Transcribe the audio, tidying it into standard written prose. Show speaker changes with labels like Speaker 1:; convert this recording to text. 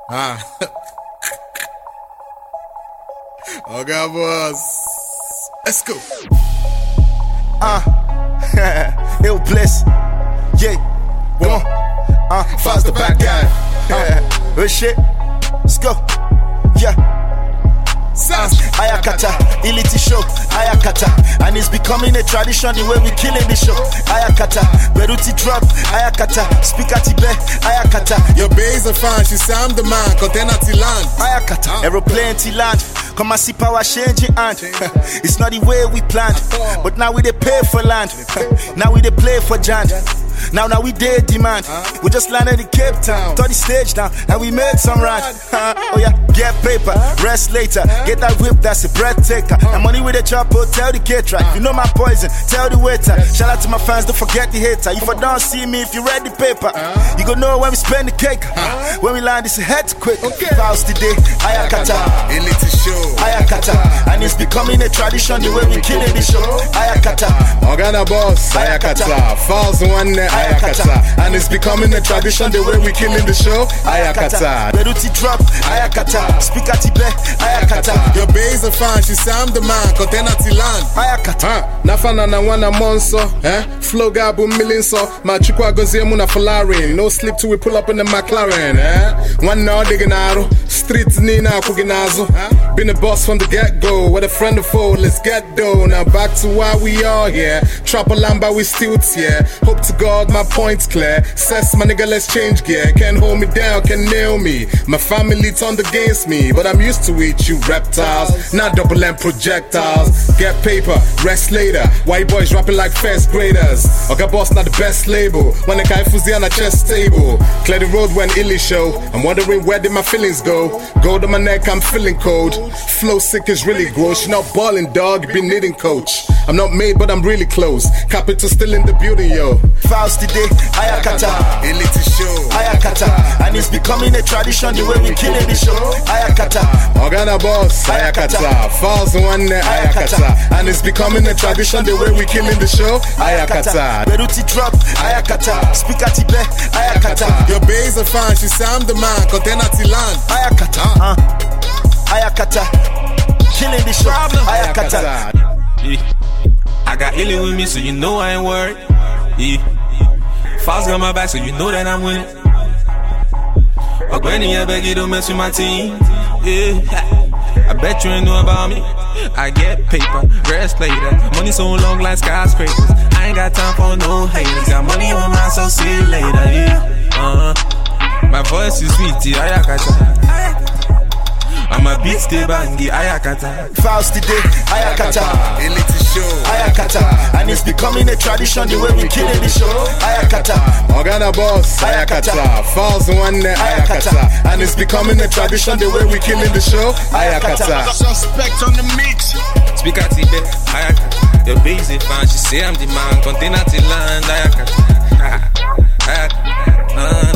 Speaker 1: Okay, boss. Let's go.
Speaker 2: Ill bliss. Yeah. Go on.
Speaker 1: Fast the bad guy.
Speaker 2: Real shit. Let's go. Yeah. Ayakata, Iliti show, Ayakata, and it's becoming a tradition the way we killing the show. Ayakata, Beruti drop, Ayakata, speaker Tibe, Ayakata.
Speaker 1: Your bays are fine, she say I'm the man, container land.
Speaker 2: Ayakata, aeroplane land. Come and see power changing hand. It's not the way we planned, but now we dey pay for land. Now we dey play for Jan. Now we did demand. We just landed in Cape Town, 30 stage down, and we made some run. Oh yeah, get paper, rest later. Get that whip, that's a breath taker. And money with the chopper, tell the caterer. If you know my poison, tell the waiter. Shout out to my fans, don't forget the hater. If I don't see me, if you read the paper, you gon' know when we spend the cake. When we land, it's a head quick. Fouls today, Ayakata,
Speaker 1: Elite show,
Speaker 2: Ayakata, and it's becoming a tradition the way we killing the show. Ayakata,
Speaker 1: Organa boss, Ayakata, Fouls one day, Ayakata, and it's becoming a tradition the way we killing the show. Ayakata,
Speaker 2: Beruti drop, Ayakata, speaker Tibe, Ayakata.
Speaker 1: Your bays are fine, she say I'm the man, container land.
Speaker 2: Ayakata,
Speaker 1: Nafana na wana monso, flow gabu million so, machukwa gozie muna falarin, no sleep till we pull up in the McLaren, one now digging streets nina kuginazo, been a boss from the get-go, with a friend of foe, let's get dough, now back to why we are here, trap a lamba we still here, hope to God my point's clear, says my nigga let's change gear, can't hold me down, can nail me, my family turned against me, but I'm used to it, you reptiles, not double M projectiles, get paper, rest later, white boys rapping like first graders, Oga Boss not the best label, when the guy fuzzy on a chest table, clear the road when illy show, I'm wondering where did my feelings go, gold on my neck I'm feeling cold, flow sick is really gross, you not balling dog, you been knitting coach, I'm not made but I'm really close, capital still in the building yo.
Speaker 2: Fouls today, Ayakata,
Speaker 1: Elite show,
Speaker 2: Ayakata, and it's becoming a tradition the way we killing the show. Ayakata,
Speaker 1: Organa boss, Ayakata, Fouls one day, Ayakata, and it's becoming a tradition the way we killing the show. Ayakata,
Speaker 2: Beruti drop, Ayakata, speaker Tibe, Ayakata.
Speaker 1: Your bays are fine, she say I'm the man, container land.
Speaker 2: Ayakata, Ayakata, killing the show. Ayakata.
Speaker 3: I got illy with me, so you know I ain't worried. Fouls got my back, so you know that I'm winning. When I beg you don't mess with my team. I bet you ain't know about me. I get paper, rest later. Money so long like skyscrapers. I ain't got time for no haters. Got money on my so see you later. My voice is sweet, Ayakata. I'm a beat stay bangy, Ayakata.
Speaker 2: Fouls today, Ayakata,
Speaker 1: Elite show,
Speaker 2: Ayakata, and it's becoming a tradition the way we killing the show. Ayakata,
Speaker 1: Organa boss, Ayakata, Fouls one day, Ayakata, and it's becoming a tradition the way we killing the show. Ayakata,
Speaker 4: Suspect on the mix.
Speaker 3: Speak at Tibe, Ayakata. Your basic fan, she say I'm the man, container land, Ayakata.